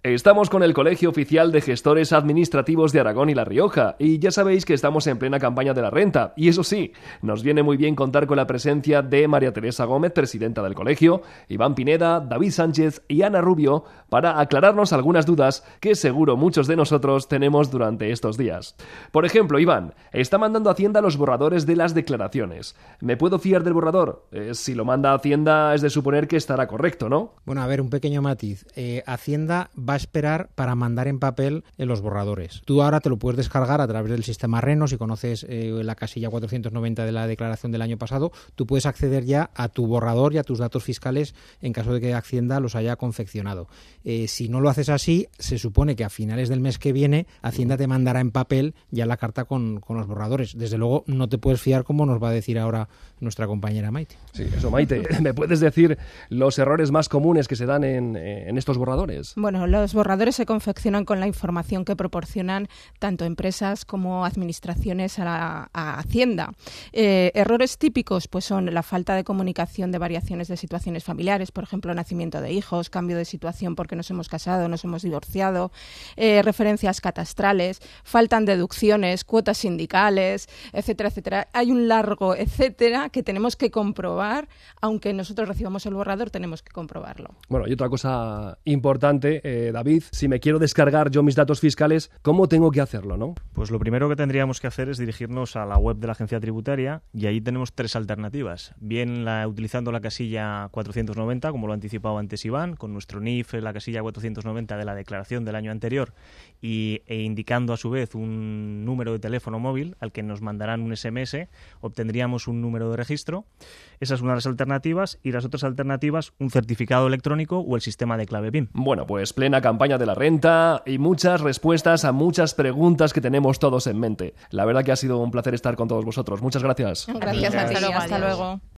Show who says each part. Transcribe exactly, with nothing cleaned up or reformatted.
Speaker 1: Estamos con el Colegio Oficial de Gestores Administrativos de Aragón y La Rioja, y ya sabéis que estamos en plena campaña de la renta, y eso sí, nos viene muy bien contar con la presencia de María Teresa Gómez, presidenta del colegio, Iván Pineda, David Sánchez y Ana Rubio, para aclararnos algunas dudas que seguro muchos de nosotros tenemos durante estos días. Por ejemplo, Iván, está mandando Hacienda los borradores de las declaraciones. ¿Me puedo fiar del borrador? Eh, si lo manda Hacienda es de suponer que estará correcto, ¿no?
Speaker 2: Bueno, a ver, un pequeño matiz. Eh, Hacienda va a esperar para mandar en papel en los borradores. Tú ahora te lo puedes descargar a través del sistema Reno. Si conoces eh, la casilla cuatrocientos noventa de la declaración del año pasado, tú puedes acceder ya a tu borrador y a tus datos fiscales en caso de que Hacienda los haya confeccionado. Eh, si no lo haces así, se supone que a finales del mes que viene Hacienda te mandará en papel ya la carta con, con los borradores. Desde luego no te puedes fiar, como nos va a decir ahora nuestra compañera Maite.
Speaker 1: Sí, eso, Maite. ¿Me puedes decir los errores más comunes que se dan en, en estos borradores?
Speaker 3: Bueno, los borradores se confeccionan con la información que proporcionan tanto empresas como administraciones a, la, a Hacienda. Eh, errores típicos pues son la falta de comunicación de variaciones de situaciones familiares, por ejemplo, nacimiento de hijos, cambio de situación porque nos hemos casado, nos hemos divorciado, eh, referencias catastrales, faltan deducciones, cuotas sindicales, etcétera, etcétera. Hay un largo etcétera que tenemos que comprobar, aunque nosotros recibamos el borrador, tenemos que comprobarlo.
Speaker 1: Bueno, y otra cosa importante, eh, David, si me quiero descargar yo mis datos fiscales, ¿cómo tengo que hacerlo, no?
Speaker 4: Pues lo primero que tendríamos que hacer es dirigirnos a la web de la Agencia Tributaria, y ahí tenemos tres alternativas. Bien la, utilizando la casilla cuatrocientos noventa, como lo ha anticipado antes Iván, con nuestro N I F, la casilla cuatrocientos noventa de la declaración del año anterior, y, e indicando a su vez un número de teléfono móvil al que nos mandarán un S M S, obtendríamos un número de registro. Esa es una de las alternativas, y las otras alternativas, un certificado electrónico o el sistema de clave P I N.
Speaker 1: Bueno, pues plena campaña de la renta y muchas respuestas a muchas preguntas que tenemos todos en mente. La verdad que ha sido un placer estar con todos vosotros. Muchas gracias.
Speaker 3: Gracias a ti. Hasta luego.